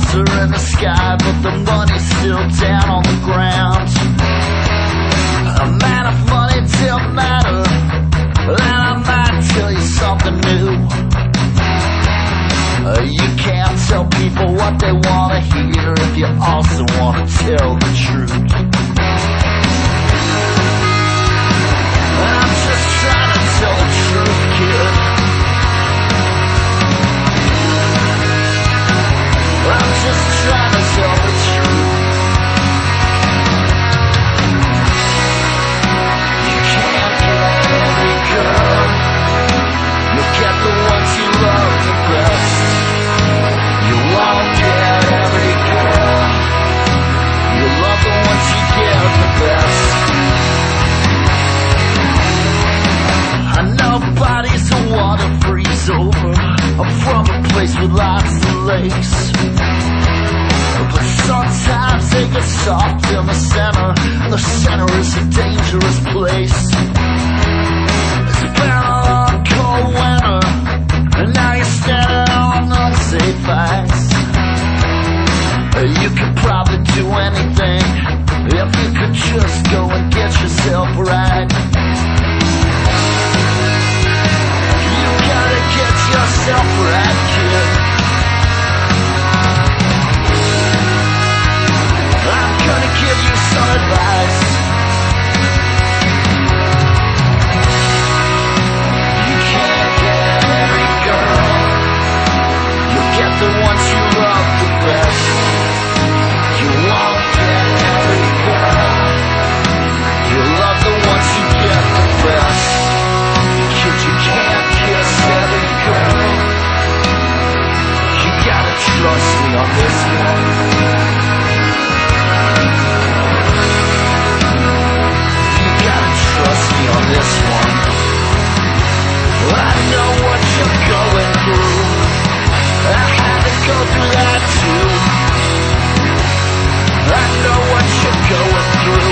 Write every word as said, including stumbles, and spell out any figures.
stars are in the sky, but the money's still down on the ground. A man of money don't matter, and I might tell you something new. Uh, you can't tell people what they want to hear if you also want to tell the truth. I'm just trying to tell the truth, kid. I'm just trying to tell the truth. You can't get every girl. You get the ones you love the best. You won't get every girl. You love the ones you get the best. I know bodies of water freeze over. I'm from a place with lots of lakes, but sometimes they get soft in the center. The center is a dangerous place. It's been a long cold winter, and now you're standing on unsafe ice. You could probably do anything if you could just go and get yourself right. You gotta get yourself right, kid. I'm gonna give you some advice. You can't get every girl. You'll get the ones you love the best. You won't get every girl. You love the ones you get the best. Kid, you can't kiss every girl. You gotta trust me on this one. You gotta trust me on this one. I know what you're going through. I had to go through that too. I know what you're going through.